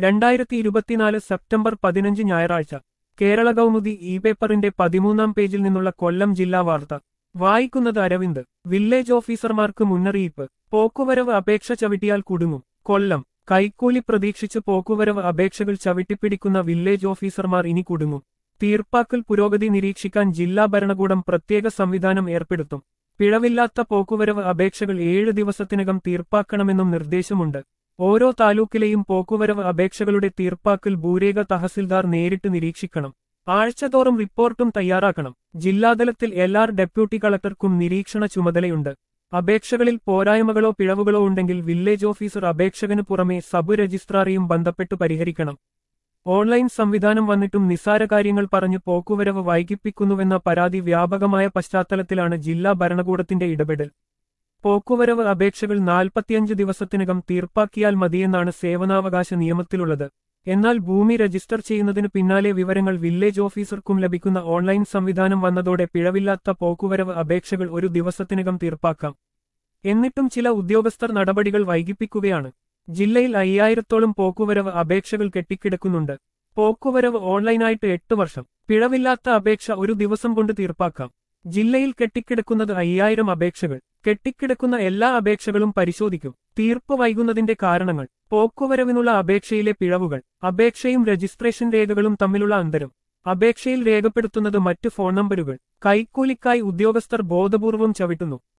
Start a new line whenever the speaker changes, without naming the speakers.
2024 September 15 ഞായറാഴ്ച Kerala Kaumudi E പേപ്പറിന്റെ 13-ാം പേജിൽ നിന്നുള്ള കൊല്ലം ജില്ലാ വാർത്ത വായിക്കുന്നത് അരവിന്ദ്. വില്ലേജ് ഓഫീസർമാർക്ക് മുന്നറിയിപ്പ്. പോക്കുവരവ് അപേക്ഷ ചവിട്ടിയാൽ കുടുങ്ങും. കൊല്ലം. കൈക്കൂലി പ്രതീക്ഷിച്ച് പോക്കുവരവ് അപേക്ഷകൾ ചവിട്ടിപ്പിടിക്കുന്ന വില്ലേജ് ഓഫീസർമാർ ഇനി കുടുങ്ങും. തീർപ്പാക്കൽ പുരോഗതി നിരീക്ഷിക്കാൻ ജില്ലാ ഭരണകൂടം പ്രത്യേക സംവിധാനം ഏർപ്പെടുത്തും. പിഴവില്ലാത്ത പോക്കുവരവ് അപേക്ഷകൾ 7 ദിവസത്തിനകം തീർപ്പാക്കണമെന്നും നിർദ്ദേശമുണ്ട്. ഓരോ താലൂക്കിലെയും പോക്കുവരവ് അപേക്ഷകളുടെ തീർപ്പാക്കൽ ഭൂരേഖ തഹസിൽദാർ നേരിട്ട് നിരീക്ഷിക്കണം. ആഴ്ചതോറും റിപ്പോർട്ടും തയ്യാറാക്കണം. ജില്ലാതലത്തിൽ LR ഡെപ്യൂട്ടി കളക്ടർക്കും നിരീക്ഷണ ചുമതലയുണ്ട്. അപേക്ഷകളിൽ പോരായ്മകളോ പിഴവുകളോ ഉണ്ടെങ്കിൽ വില്ലേജ് ഓഫീസർ അപേക്ഷകന് പുറമെ സബ് രജിസ്ട്രാറെയും ബന്ധപ്പെട്ടു പരിഹരിക്കണം. ഓൺലൈൻ സംവിധാനം വന്നിട്ടും നിസ്സാര കാര്യങ്ങൾ പറഞ്ഞ് പോക്കുവരവ് വൈകിപ്പിക്കുന്നുവെന്ന പരാതി വ്യാപകമായ പശ്ചാത്തലത്തിലാണ് ജില്ലാ ഭരണകൂടത്തിന്റെ ഇടപെടൽ. പോക്കുവരവ് അപേക്ഷകൾ 45 ദിവസത്തിനകം തീർപ്പാക്കിയാൽ മതിയെന്നാണ് സേവനാവകാശ നിയമത്തിലുള്ളത്. എന്നാൽ ഭൂമി രജിസ്റ്റർ ചെയ്യുന്നതിന് പിന്നാലെ വിവരങ്ങൾ വില്ലേജ് ഓഫീസർക്കും ലഭിക്കുന്ന ഓൺലൈൻ സംവിധാനം വന്നതോടെ പിഴവില്ലാത്ത പോക്കുവരവ് അപേക്ഷകൾ ഒരു ദിവസത്തിനകം തീർപ്പാക്കാം. എന്നിട്ടും ചില ഉദ്യോഗസ്ഥർ നടപടികൾ വൈകിപ്പിക്കുകയാണ്. ജില്ലയിൽ 5000-ത്തോളം പോക്കുവരവ് അപേക്ഷകൾ കെട്ടിക്കിടക്കുന്നുണ്ട്. പോക്കുവരവ് ഓൺലൈനായിട്ട് 8 വർഷം. പിഴവില്ലാത്ത അപേക്ഷ ഒരു ദിവസം കൊണ്ട് തീർപ്പാക്കാം. ജില്ലയിൽ കെട്ടിക്കിടക്കുന്നത് 5000 അപേക്ഷകൾ. കെട്ടിക്കിടക്കുന്ന എല്ലാ അപേക്ഷകളും പരിശോധിക്കും. തീർപ്പ് വൈകുന്നതിന്റെ കാരണങ്ങൾ, പോക്കുവരവിനുള്ള അപേക്ഷയിലെ പിഴവുകൾ, അപേക്ഷയും രജിസ്ട്രേഷൻ രേഖകളും തമ്മിലുള്ള അന്തരം, അപേക്ഷയിൽ രേഖപ്പെടുത്തുന്നത് മറ്റ് ഫോൺ നമ്പരുകൾ, കൈക്കൂലിക്കായി ഉദ്യോഗസ്ഥർ ബോധപൂർവം ചവിട്ടുന്നു.